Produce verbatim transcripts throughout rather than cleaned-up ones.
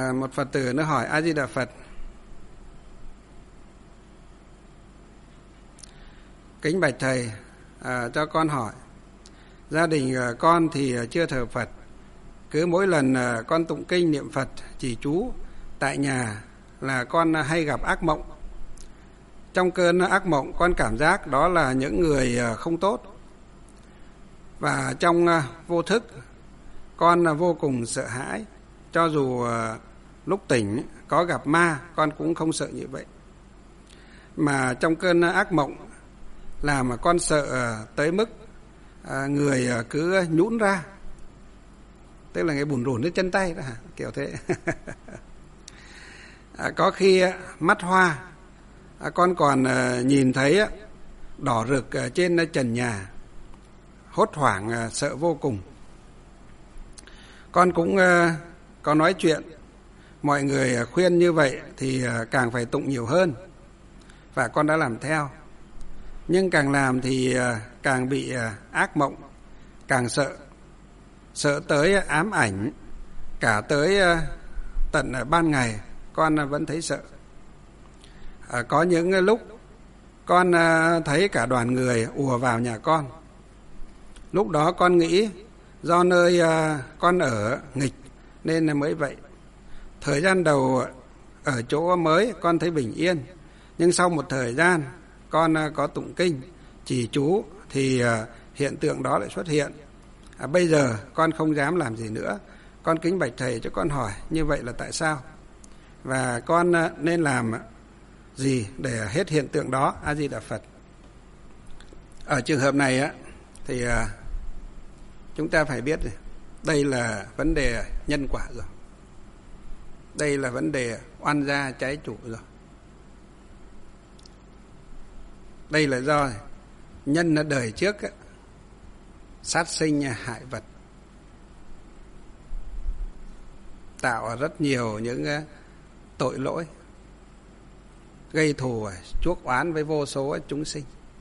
À, một Phật tử nó hỏi: A Di Đà Phật, kính bạch thầy, à, cho con hỏi, gia đình à, con thì chưa thờ Phật, cứ mỗi lần à, con tụng kinh niệm Phật chỉ chú tại nhà là con hay gặp ác mộng. Trong cơn ác mộng con cảm giác đó là những người à, không tốt, và trong à, vô thức con à, vô cùng sợ hãi. Cho dù à, lúc tỉnh có gặp ma con cũng không sợ như vậy, mà trong cơn ác mộng làm mà con sợ tới mức à, người cứ nhũn ra, tức là cái bủn rủn đến chân tay đó, kiểu thế. à, có khi mắt hoa, à, con còn à, nhìn thấy đỏ rực trên trần nhà, hốt hoảng à, sợ vô cùng. Con cũng à, có nói chuyện, mọi người khuyên như vậy thì à, càng phải tụng nhiều hơn, và con đã làm theo. Nhưng càng làm thì càng bị ác mộng, càng sợ, sợ tới ám ảnh, cả tới tận ban ngày con vẫn thấy sợ. À, có những lúc con thấy cả đoàn người ùa vào nhà con. Lúc đó con nghĩ do nơi con ở nghịch nên mới vậy. Thời gian đầu ở chỗ mới con thấy bình yên, nhưng sau một thời gian con có tụng kinh chỉ chú thì hiện tượng đó lại xuất hiện. À, bây giờ con không dám làm gì nữa. Con kính bạch thầy cho con hỏi như vậy là tại sao, và con nên làm gì để hết hiện tượng đó? A Di Đà Phật. Ở trường hợp này á thì chúng ta phải biết đây là vấn đề nhân quả rồi, đây là vấn đề oan gia trái chủ rồi. Đây là do nhân ở đời trước á, sát sinh hại vật, tạo rất nhiều những tội lỗi, gây thù chuốc oán với vô số chúng sinh.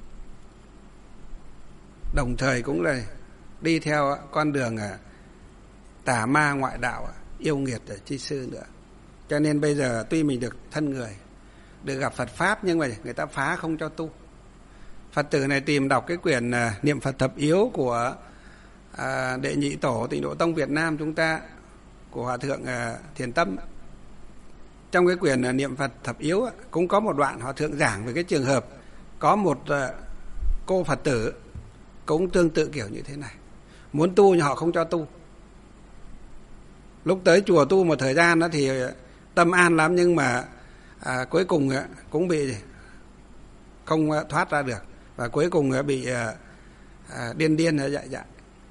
Đồng thời cũng là đi theo con đường tà ma ngoại đạo, yêu nghiệt chi sư nữa. Cho nên bây giờ tuy mình được thân người, được gặp Phật Pháp, nhưng mà người ta phá không cho tu. Phật tử này tìm đọc cái quyển uh, Niệm Phật Thập Yếu của uh, Đệ Nhị Tổ Tịnh Độ Tông Việt Nam chúng ta, của Hòa Thượng uh, Thiền Tâm. Trong cái quyển uh, Niệm Phật Thập Yếu uh, cũng có một đoạn Hòa Thượng giảng về cái trường hợp có một uh, cô Phật tử cũng tương tự kiểu như thế này. Muốn tu nhưng họ không cho tu. Lúc tới chùa tu một thời gian đó thì tâm an lắm, nhưng mà à, cuối cùng uh, cũng bị không uh, thoát ra được. Và cuối cùng bị à, à, điên điên dại dại.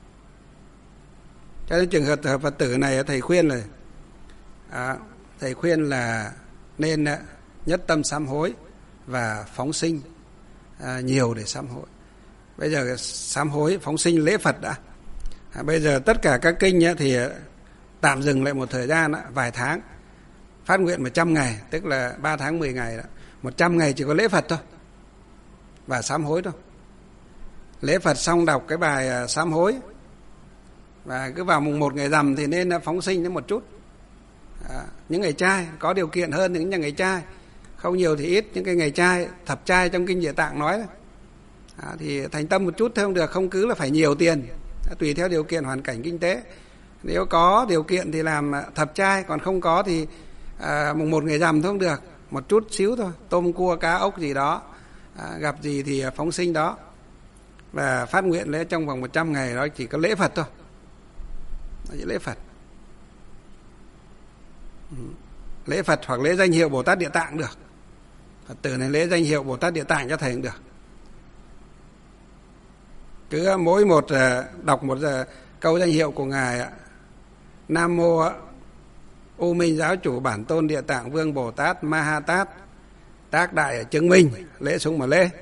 Cho nên trường hợp Phật tử này thầy khuyên là à, thầy khuyên là nên à, nhất tâm sám hối và phóng sinh à, nhiều để sám hối. Bây giờ sám hối, phóng sinh, lễ Phật đã. À, bây giờ tất cả các kinh á, thì tạm dừng lại một thời gian á, vài tháng, phát nguyện một trăm ngày, tức là ba tháng mười ngày đó. Một trăm ngày chỉ có lễ Phật thôi và sám hối thôi. Lễ Phật xong đọc cái bài sám hối, và cứ vào mùng một ngày rằm thì nên phóng sinh đến một chút. À, những ngày trai có điều kiện hơn những ngày trai, không nhiều thì ít. Những cái ngày trai, thập trai trong kinh Địa Tạng nói đó, à, thì thành tâm một chút thôi không được, không cứ là phải nhiều tiền, à, tùy theo điều kiện hoàn cảnh kinh tế. Nếu có điều kiện thì làm thập trai, còn không có thì à, mùng một ngày rằm thôi không được, một chút xíu thôi, tôm cua cá ốc gì đó, à, gặp gì thì phóng sinh đó. Và phát nguyện lễ trong vòng một trăm ngày đó chỉ có lễ Phật thôi, chỉ lễ Phật. Lễ Phật hoặc lễ danh hiệu Bồ Tát Địa Tạng được. Phật tử này lễ danh hiệu Bồ Tát Địa Tạng cho thầy cũng được. Cứ mỗi một đọc một câu danh hiệu của ngài: Nam mô U Minh Giáo Chủ Bản Tôn Địa Tạng Vương Bồ Tát Ma Ha Tát tác đại chứng minh, lễ xuống mà lễ.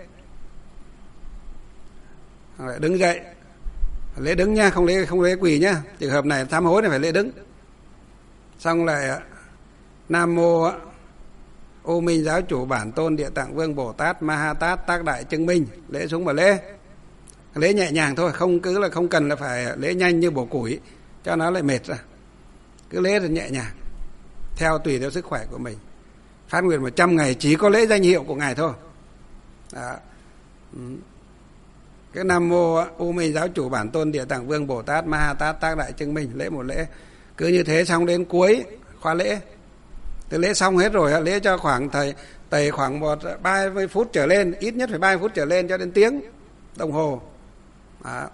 Lại đứng dậy, lễ đứng nha, không lễ không lễ quỳ nhá. Trường hợp này sám hối này phải lễ đứng. Xong lại Nam mô U Minh Giáo Chủ Bản Tôn Địa Tạng Vương Bồ Tát Ma Ha Tát tác đại chứng minh, lễ xuống mà lễ. Lễ nhẹ nhàng thôi, không cứ là không cần là phải lễ nhanh như bổ củi cho nó lại mệt ra. Cứ lễ là nhẹ nhàng. theo tùy theo sức khỏe của mình. Phát nguyện một trăm ngày chỉ có lễ danh hiệu của Ngài thôi. Đó. Cái Nam Mô U Minh Giáo Chủ Bản Tôn Địa Tạng Vương Bồ Tát Ma Ha Tát Tác Đại Chứng Minh, lễ một lễ. Cứ như thế xong đến cuối khóa lễ. Từ lễ xong hết rồi, lễ cho khoảng thầy tầy khoảng một ba mươi phút trở lên, ít nhất phải ba mươi phút trở lên cho đến tiếng đồng hồ. Đó.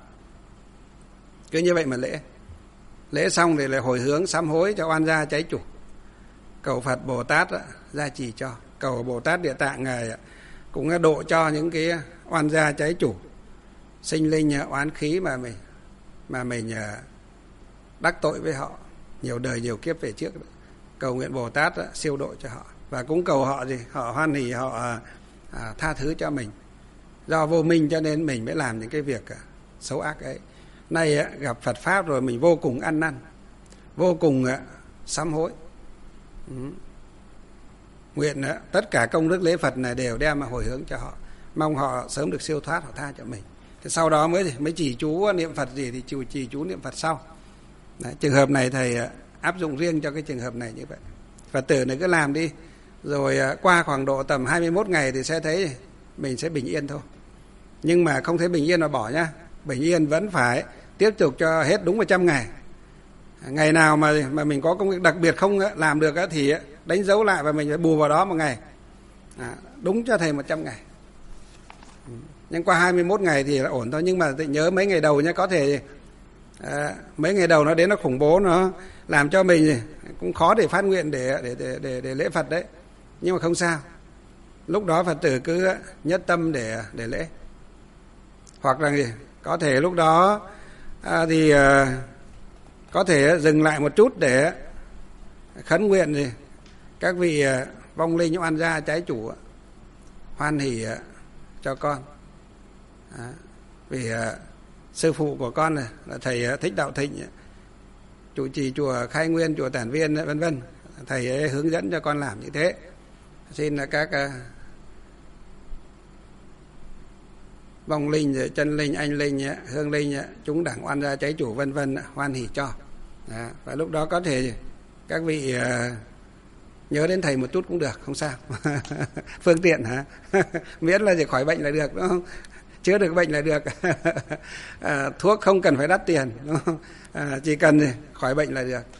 Cứ như vậy mà lễ. Lễ xong thì lại hồi hướng sám hối cho oan gia cháy chủ, cầu Phật Bồ Tát gia trì cho, cầu Bồ Tát Địa Tạng Ngài cũng độ cho những cái oan gia cháy chủ, sinh linh oán khí mà mình mà mình đắc tội với họ nhiều đời nhiều kiếp về trước. Cầu nguyện Bồ Tát siêu độ cho họ, và cũng cầu họ gì họ hoan hỉ, họ à, tha thứ cho mình. Do vô minh cho nên mình mới làm những cái việc à, xấu ác ấy. Nay à, gặp Phật Pháp rồi mình vô cùng ăn năn, vô cùng à, sám hối. ừ. Nguyện à, tất cả công đức lễ Phật này đều đem mà hồi hướng cho họ, mong họ sớm được siêu thoát, họ tha cho mình. Thế sau đó mới mới chỉ chú niệm Phật gì thì chỉ, chỉ chú niệm Phật sau. Đấy, trường hợp này thầy à, áp dụng riêng cho cái trường hợp này như vậy. Phật tử này cứ làm đi, rồi à, qua khoảng độ tầm hai mươi mốt ngày thì sẽ thấy mình sẽ bình yên thôi. Nhưng mà không thấy bình yên mà bỏ nhá. Bình yên vẫn phải tiếp tục cho hết đúng một trăm ngày. Ngày nào mà mà mình có công việc đặc biệt không làm được thì đánh dấu lại và mình phải bù vào đó một ngày. À, đúng cho thầy một trăm ngày. Nhưng qua hai mươi mốt ngày thì là ổn thôi. Nhưng mà nhớ mấy ngày đầu nhá, có thể à, mấy ngày đầu nó đến nó khủng bố, nó làm cho mình cũng khó để phát nguyện để để để để, để lễ Phật đấy. Nhưng mà không sao. Lúc đó Phật tử cứ nhất tâm để để lễ. Hoặc là gì? Có thể lúc đó à, thì à, có thể dừng lại một chút để khấn nguyện gì các vị à, vong linh oan gia trái chủ hoan hỉ à, cho con. À, vì à, sư phụ của con này là thầy à, Thích Đạo Thịnh, trụ trì chùa Khai Nguyên, chùa Tản Viên vân vân, thầy ấy hướng dẫn cho con làm như thế. Xin là các à, vong linh, chân linh, anh linh, hương linh, chúng đẳng oan gia cháy chủ vân vân hoan hỉ cho. Đó. Và lúc đó có thể các vị uh, nhớ đến thầy một chút cũng được, không sao. Phương tiện hả? Miễn là chỉ khỏi bệnh là được, đúng không? Chữa được bệnh là được. À, thuốc không cần phải đắt tiền, đúng không? À, chỉ cần khỏi bệnh là được.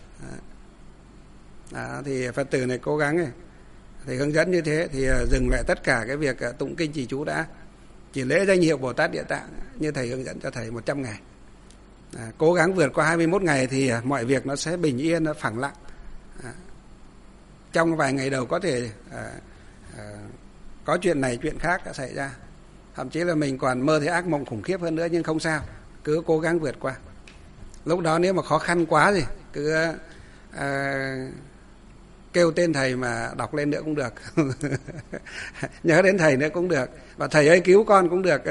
À, thì Phật tử này cố gắng này, thầy hướng dẫn như thế thì uh, dừng lại tất cả cái việc uh, tụng kinh trì chú đã. Chỉ lễ danh hiệu Bồ Tát Địa Tạng như thầy hướng dẫn cho thầy một trăm ngày. À, cố gắng vượt qua hai mươi mốt ngày thì à, mọi việc nó sẽ bình yên, nó phẳng lặng. À, trong vài ngày đầu có thể à, à, có chuyện này chuyện khác đã xảy ra. Thậm chí là mình còn mơ thấy ác mộng khủng khiếp hơn nữa, nhưng không sao. Cứ cố gắng vượt qua. Lúc đó nếu mà khó khăn quá thì cứ à, kêu tên thầy mà đọc lên nữa cũng được. Nhớ đến thầy nữa cũng được. Và thầy ấy cứu con cũng được.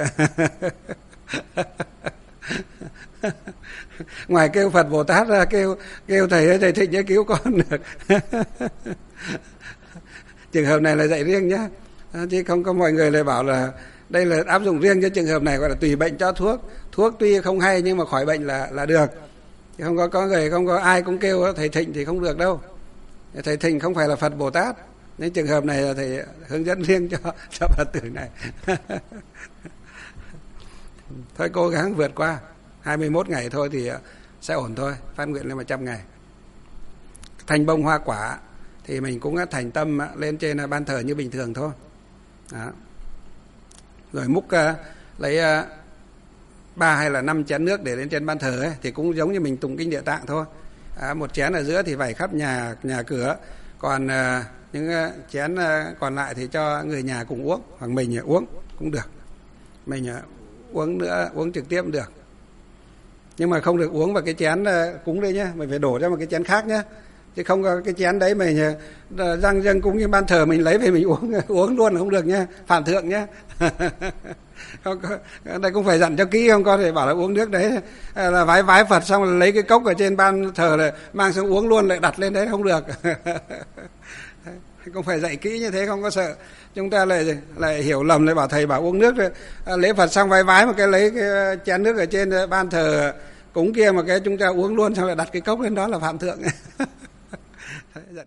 Ngoài kêu Phật Bồ Tát ra, kêu kêu thầy ấy, thầy Thịnh ấy cứu con được. Trường hợp này là dạy riêng nhá. Chứ không có mọi người lại bảo là đây là áp dụng riêng cho trường hợp này, gọi là tùy bệnh cho thuốc. Thuốc tuy không hay nhưng mà khỏi bệnh là là được. Chứ không có có người, không có ai cũng kêu thầy Thịnh thì không được đâu. Thầy Thịnh không phải là Phật Bồ Tát. Nên trường hợp này là thầy hướng dẫn riêng cho, cho Phật tử này. Thôi cố gắng vượt qua hai mươi mốt ngày thôi thì sẽ ổn thôi. Phát nguyện lên một trăm ngày. Thành bông hoa quả thì mình cũng thành tâm lên trên ban thờ như bình thường thôi. Đó. Rồi múc uh, lấy uh, ba hay là năm chén nước để lên trên ban thờ ấy, thì cũng giống như mình tụng kinh Địa Tạng thôi. À, một chén ở giữa thì vẩy khắp nhà nhà cửa, còn uh, những uh, chén uh, còn lại thì cho người nhà cùng uống, hoặc mình uh, uống cũng được. Mình uh, uống nữa, uống trực tiếp cũng được. Nhưng mà không được uống vào cái chén uh, cúng đây nhé, mình phải đổ ra một cái chén khác nhé. Chứ không có cái chén đấy mình uh, răng răng cúng như ban thờ mình lấy về mình uống uống luôn là không được nhé, phạm thượng nhé. Không có, đây cũng phải dặn cho kỹ, không có thể bảo là uống nước đấy là vái vái Phật xong là lấy cái cốc ở trên ban thờ là mang xuống uống luôn, lại đặt lên đấy không được. Cũng phải dạy kỹ như thế, không có sợ chúng ta lại lại hiểu lầm, lại bảo thầy bảo uống nước rồi, lễ Phật xong vái vái một cái lấy cái chén nước ở trên ban thờ cúng kia mà cái chúng ta uống luôn xong lại đặt cái cốc lên đó là phạm thượng.